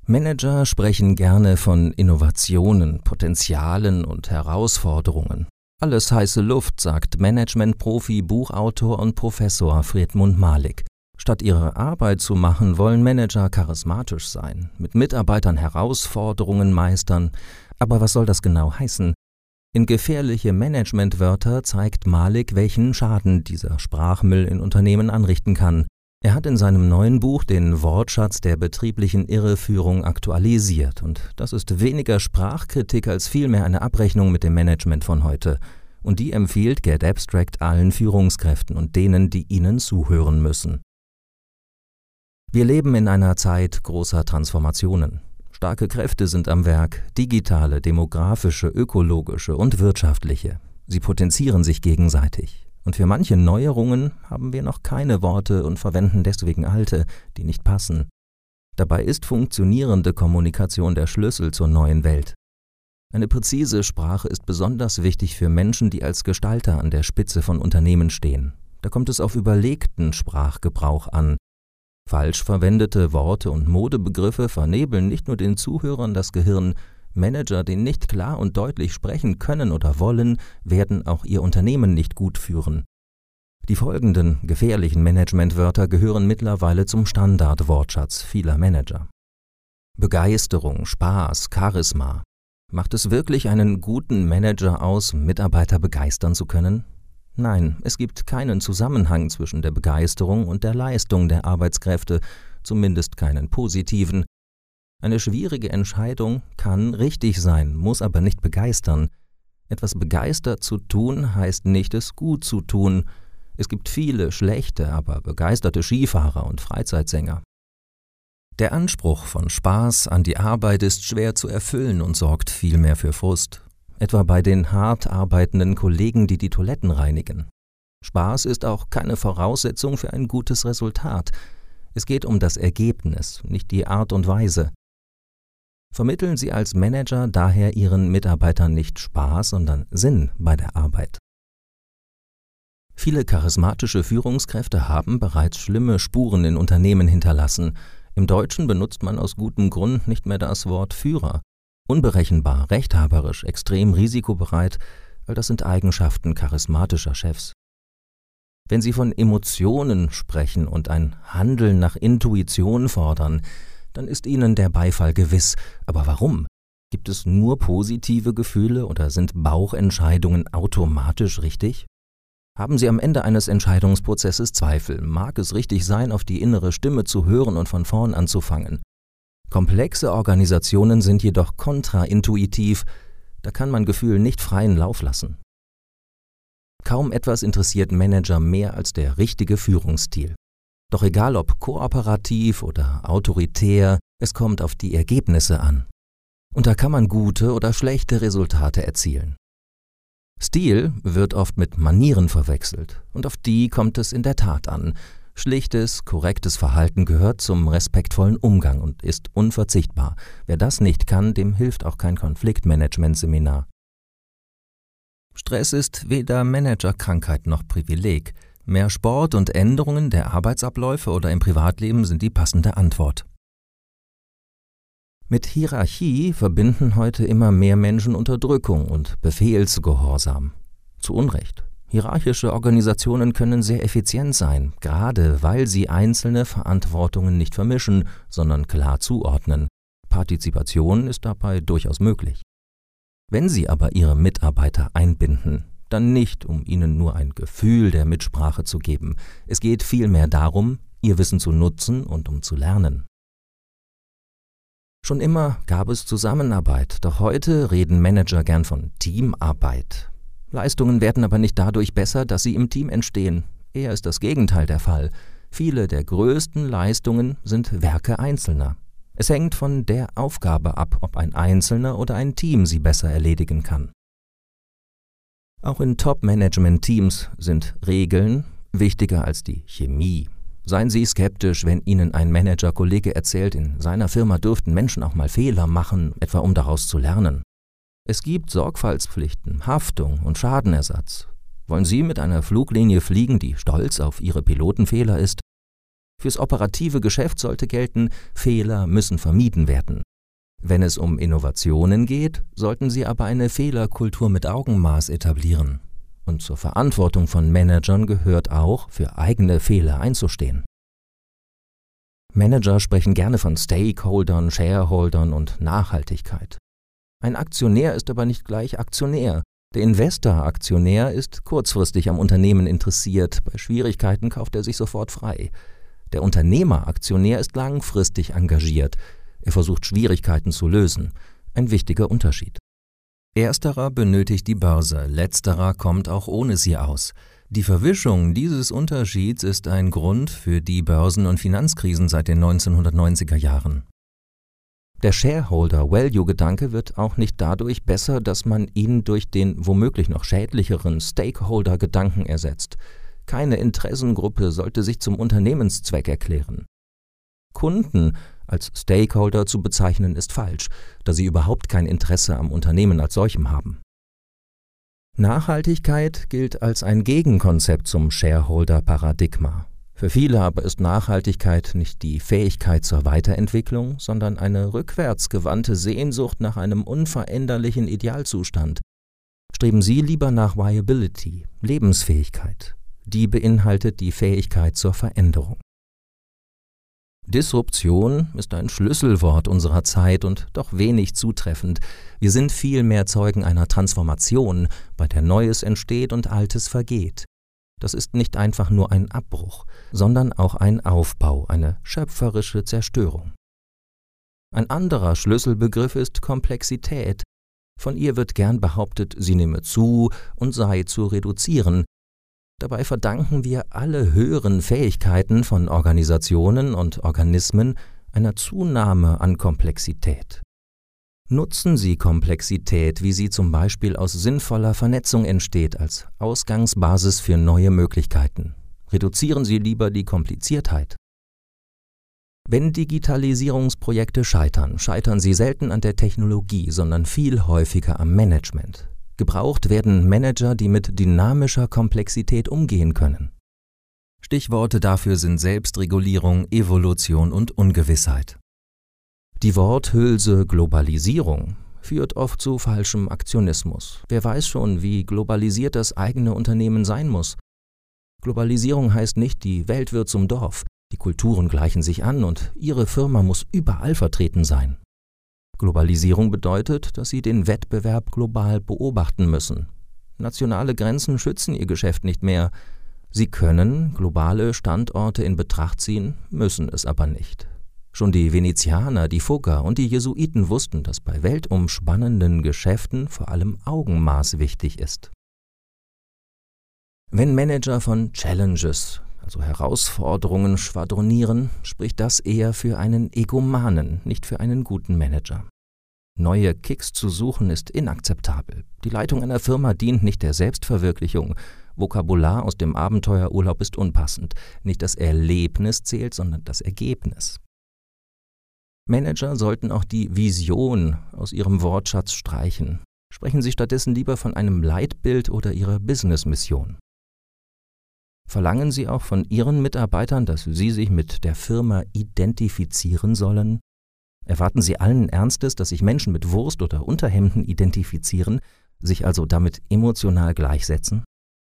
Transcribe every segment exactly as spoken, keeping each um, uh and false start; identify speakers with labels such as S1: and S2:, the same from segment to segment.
S1: Manager sprechen gerne von Innovationen, Potenzialen und Herausforderungen. Alles heiße Luft, sagt Management-Profi, Buchautor und Professor Fredmund Malik. Statt ihre Arbeit zu machen, wollen Manager charismatisch sein, mit Mitarbeitern Herausforderungen meistern. Aber was soll das genau heißen? In gefährliche Managementwörter zeigt Malik, welchen Schaden dieser Sprachmüll in Unternehmen anrichten kann. Er hat in seinem neuen Buch den Wortschatz der betrieblichen Irreführung aktualisiert. Und das ist weniger Sprachkritik als vielmehr eine Abrechnung mit dem Management von heute. Und die empfiehlt Get Abstract allen Führungskräften und denen, die ihnen zuhören müssen. Wir leben in einer Zeit großer Transformationen. Starke Kräfte sind am Werk, digitale, demografische, ökologische und wirtschaftliche. Sie potenzieren sich gegenseitig. Und für manche Neuerungen haben wir noch keine Worte und verwenden deswegen alte, die nicht passen. Dabei ist funktionierende Kommunikation der Schlüssel zur neuen Welt. Eine präzise Sprache ist besonders wichtig für Menschen, die als Gestalter an der Spitze von Unternehmen stehen. Da kommt es auf überlegten Sprachgebrauch an. Falsch verwendete Worte und Modebegriffe vernebeln nicht nur den Zuhörern das Gehirn. Manager, die nicht klar und deutlich sprechen können oder wollen, werden auch ihr Unternehmen nicht gut führen. Die folgenden gefährlichen Managementwörter gehören mittlerweile zum Standardwortschatz vieler Manager. Begeisterung, Spaß, Charisma. Macht es wirklich einen guten Manager aus, Mitarbeiter begeistern zu können? Nein, es gibt keinen Zusammenhang zwischen der Begeisterung und der Leistung der Arbeitskräfte, zumindest keinen positiven. Eine schwierige Entscheidung kann richtig sein, muss aber nicht begeistern. Etwas begeistert zu tun, heißt nicht, es gut zu tun. Es gibt viele schlechte, aber begeisterte Skifahrer und Freizeitsänger. Der Anspruch von Spaß an die Arbeit ist schwer zu erfüllen und sorgt vielmehr für Frust. Etwa bei den hart arbeitenden Kollegen, die die Toiletten reinigen. Spaß ist auch keine Voraussetzung für ein gutes Resultat. Es geht um das Ergebnis, nicht die Art und Weise. Vermitteln Sie als Manager daher Ihren Mitarbeitern nicht Spaß, sondern Sinn bei der Arbeit. Viele charismatische Führungskräfte haben bereits schlimme Spuren in Unternehmen hinterlassen. Im Deutschen benutzt man aus gutem Grund nicht mehr das Wort Führer. Unberechenbar, rechthaberisch, extrem risikobereit, all das sind Eigenschaften charismatischer Chefs. Wenn Sie von Emotionen sprechen und ein Handeln nach Intuition fordern, dann ist Ihnen der Beifall gewiss. Aber warum? Gibt es nur positive Gefühle oder sind Bauchentscheidungen automatisch richtig? Haben Sie am Ende eines Entscheidungsprozesses Zweifel? Mag es richtig sein, auf die innere Stimme zu hören und von vorn anzufangen? Komplexe Organisationen sind jedoch kontraintuitiv, da kann man Gefühl nicht freien Lauf lassen. Kaum etwas interessiert Manager mehr als der richtige Führungsstil. Doch egal ob kooperativ oder autoritär, es kommt auf die Ergebnisse an. Und da kann man gute oder schlechte Resultate erzielen. Stil wird oft mit Manieren verwechselt und auf die kommt es in der Tat an. Schlichtes, korrektes Verhalten gehört zum respektvollen Umgang und ist unverzichtbar. Wer das nicht kann, dem hilft auch kein Konfliktmanagement-Seminar. Stress ist weder Managerkrankheit noch Privileg. Mehr Sport und Änderungen der Arbeitsabläufe oder im Privatleben sind die passende Antwort. Mit Hierarchie verbinden heute immer mehr Menschen Unterdrückung und Befehlsgehorsam. Zu Unrecht. Hierarchische Organisationen können sehr effizient sein, gerade weil sie einzelne Verantwortungen nicht vermischen, sondern klar zuordnen. Partizipation ist dabei durchaus möglich. Wenn Sie aber Ihre Mitarbeiter einbinden, dann nicht, um ihnen nur ein Gefühl der Mitsprache zu geben. Es geht vielmehr darum, ihr Wissen zu nutzen und um zu lernen. Schon immer gab es Zusammenarbeit, doch heute reden Manager gern von Teamarbeit. Leistungen werden aber nicht dadurch besser, dass sie im Team entstehen. Eher ist das Gegenteil der Fall. Viele der größten Leistungen sind Werke Einzelner. Es hängt von der Aufgabe ab, ob ein Einzelner oder ein Team sie besser erledigen kann. Auch in Top-Management-Teams sind Regeln wichtiger als die Chemie. Seien Sie skeptisch, wenn Ihnen ein Manager-Kollege erzählt, in seiner Firma dürften Menschen auch mal Fehler machen, etwa um daraus zu lernen. Es gibt Sorgfaltspflichten, Haftung und Schadenersatz. Wollen Sie mit einer Fluglinie fliegen, die stolz auf ihre Pilotenfehler ist? Fürs operative Geschäft sollte gelten, Fehler müssen vermieden werden. Wenn es um Innovationen geht, sollten sie aber eine Fehlerkultur mit Augenmaß etablieren. Und zur Verantwortung von Managern gehört auch, für eigene Fehler einzustehen. Manager sprechen gerne von Stakeholdern, Shareholdern und Nachhaltigkeit. Ein Aktionär ist aber nicht gleich Aktionär. Der Investor-Aktionär ist kurzfristig am Unternehmen interessiert, bei Schwierigkeiten kauft er sich sofort frei. Der Unternehmer-Aktionär ist langfristig engagiert, er versucht Schwierigkeiten zu lösen. Ein wichtiger Unterschied. Ersterer benötigt die Börse, letzterer kommt auch ohne sie aus. Die Verwischung dieses Unterschieds ist ein Grund für die Börsen- und Finanzkrisen seit den neunzehnhundertneunziger Jahren. Der Shareholder-Value-Gedanke wird auch nicht dadurch besser, dass man ihn durch den womöglich noch schädlicheren Stakeholder-Gedanken ersetzt. Keine Interessengruppe sollte sich zum Unternehmenszweck erklären. Kunden als Stakeholder zu bezeichnen ist falsch, da sie überhaupt kein Interesse am Unternehmen als solchem haben. Nachhaltigkeit gilt als ein Gegenkonzept zum Shareholder-Paradigma. Für viele aber ist Nachhaltigkeit nicht die Fähigkeit zur Weiterentwicklung, sondern eine rückwärtsgewandte Sehnsucht nach einem unveränderlichen Idealzustand. Streben Sie lieber nach Viability, Lebensfähigkeit. Die beinhaltet die Fähigkeit zur Veränderung. Disruption ist ein Schlüsselwort unserer Zeit und doch wenig zutreffend. Wir sind vielmehr Zeugen einer Transformation, bei der Neues entsteht und Altes vergeht. Das ist nicht einfach nur ein Abbruch, sondern auch ein Aufbau, eine schöpferische Zerstörung. Ein anderer Schlüsselbegriff ist Komplexität. Von ihr wird gern behauptet, sie nehme zu und sei zu reduzieren. Dabei verdanken wir alle höheren Fähigkeiten von Organisationen und Organismen einer Zunahme an Komplexität. Nutzen Sie Komplexität, wie sie zum Beispiel aus sinnvoller Vernetzung entsteht, als Ausgangsbasis für neue Möglichkeiten. Reduzieren Sie lieber die Kompliziertheit. Wenn Digitalisierungsprojekte scheitern, scheitern sie selten an der Technologie, sondern viel häufiger am Management. Gebraucht werden Manager, die mit dynamischer Komplexität umgehen können. Stichworte dafür sind Selbstregulierung, Evolution und Ungewissheit. Die Worthülse Globalisierung führt oft zu falschem Aktionismus. Wer weiß schon, wie globalisiert das eigene Unternehmen sein muss? Globalisierung heißt nicht, die Welt wird zum Dorf, die Kulturen gleichen sich an und Ihre Firma muss überall vertreten sein. Globalisierung bedeutet, dass Sie den Wettbewerb global beobachten müssen. Nationale Grenzen schützen Ihr Geschäft nicht mehr. Sie können globale Standorte in Betracht ziehen, müssen es aber nicht. Schon die Venezianer, die Fugger und die Jesuiten wussten, dass bei weltumspannenden Geschäften vor allem Augenmaß wichtig ist. Wenn Manager von Challenges, also Herausforderungen, schwadronieren, spricht das eher für einen Egomanen, nicht für einen guten Manager. Neue Kicks zu suchen ist inakzeptabel. Die Leitung einer Firma dient nicht der Selbstverwirklichung. Vokabular aus dem Abenteuerurlaub ist unpassend. Nicht das Erlebnis zählt, sondern das Ergebnis. Manager sollten auch die Vision aus ihrem Wortschatz streichen. Sprechen Sie stattdessen lieber von einem Leitbild oder Ihrer Business-Mission. Verlangen Sie auch von Ihren Mitarbeitern, dass sie sich mit der Firma identifizieren sollen? Erwarten Sie allen Ernstes, dass sich Menschen mit Wurst oder Unterhemden identifizieren, sich also damit emotional gleichsetzen?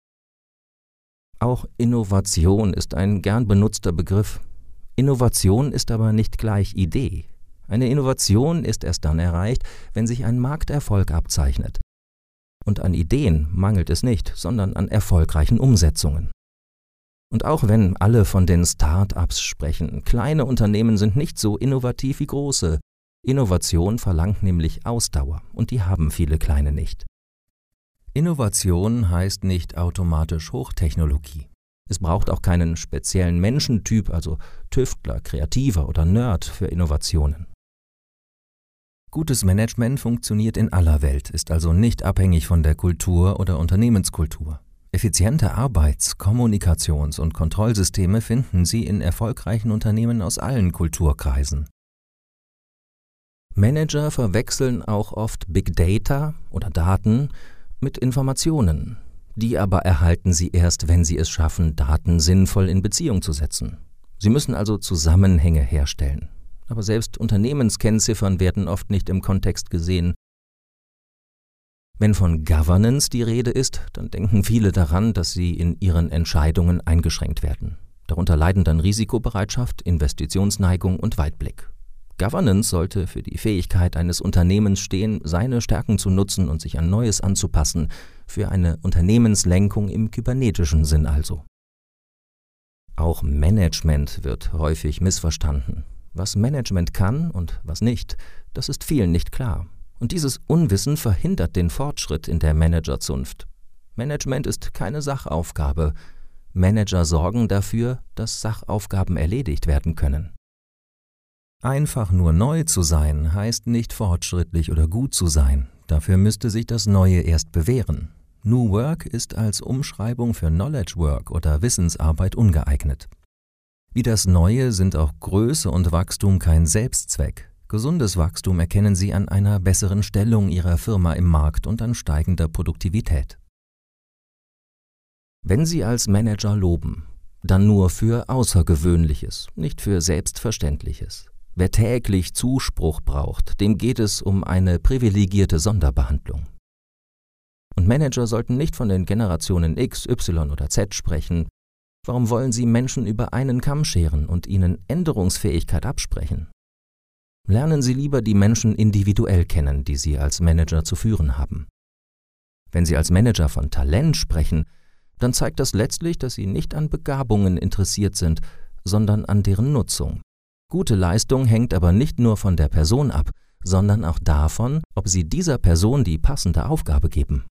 S1: Auch Innovation ist ein gern benutzter Begriff. Innovation ist aber nicht gleich Idee. Eine Innovation ist erst dann erreicht, wenn sich ein Markterfolg abzeichnet. Und an Ideen mangelt es nicht, sondern an erfolgreichen Umsetzungen. Und auch wenn alle von den Start-ups sprechen, kleine Unternehmen sind nicht so innovativ wie große. Innovation verlangt nämlich Ausdauer und die haben viele kleine nicht. Innovation heißt nicht automatisch Hochtechnologie. Es braucht auch keinen speziellen Menschentyp, also Tüftler, Kreativer oder Nerd für Innovationen. Gutes Management funktioniert in aller Welt, ist also nicht abhängig von der Kultur oder Unternehmenskultur. Effiziente Arbeits-, Kommunikations- und Kontrollsysteme finden Sie in erfolgreichen Unternehmen aus allen Kulturkreisen. Manager verwechseln auch oft Big Data oder Daten mit Informationen. Die aber erhalten sie erst, wenn sie es schaffen, Daten sinnvoll in Beziehung zu setzen. Sie müssen also Zusammenhänge herstellen. Aber selbst Unternehmenskennziffern werden oft nicht im Kontext gesehen. Wenn von Governance die Rede ist, dann denken viele daran, dass sie in ihren Entscheidungen eingeschränkt werden. Darunter leiden dann Risikobereitschaft, Investitionsneigung und Weitblick. Governance sollte für die Fähigkeit eines Unternehmens stehen, seine Stärken zu nutzen und sich an Neues anzupassen, für eine Unternehmenslenkung im kybernetischen Sinn also. Auch Management wird häufig missverstanden. Was Management kann und was nicht, das ist vielen nicht klar. Und dieses Unwissen verhindert den Fortschritt in der Managerzunft. Management ist keine Sachaufgabe. Manager sorgen dafür, dass Sachaufgaben erledigt werden können. Einfach nur neu zu sein, heißt nicht fortschrittlich oder gut zu sein. Dafür müsste sich das Neue erst bewähren. New Work ist als Umschreibung für Knowledge Work oder Wissensarbeit ungeeignet. Wie das Neue sind auch Größe und Wachstum kein Selbstzweck. Gesundes Wachstum erkennen Sie an einer besseren Stellung Ihrer Firma im Markt und an steigender Produktivität. Wenn Sie als Manager loben, dann nur für Außergewöhnliches, nicht für Selbstverständliches. Wer täglich Zuspruch braucht, dem geht es um eine privilegierte Sonderbehandlung. Und Manager sollten nicht von den Generationen X, Y oder Z sprechen. Warum wollen Sie Menschen über einen Kamm scheren und ihnen Änderungsfähigkeit absprechen? Lernen Sie lieber die Menschen individuell kennen, die Sie als Manager zu führen haben. Wenn Sie als Manager von Talent sprechen, dann zeigt das letztlich, dass Sie nicht an Begabungen interessiert sind, sondern an deren Nutzung. Gute Leistung hängt aber nicht nur von der Person ab, sondern auch davon, ob Sie dieser Person die passende Aufgabe geben.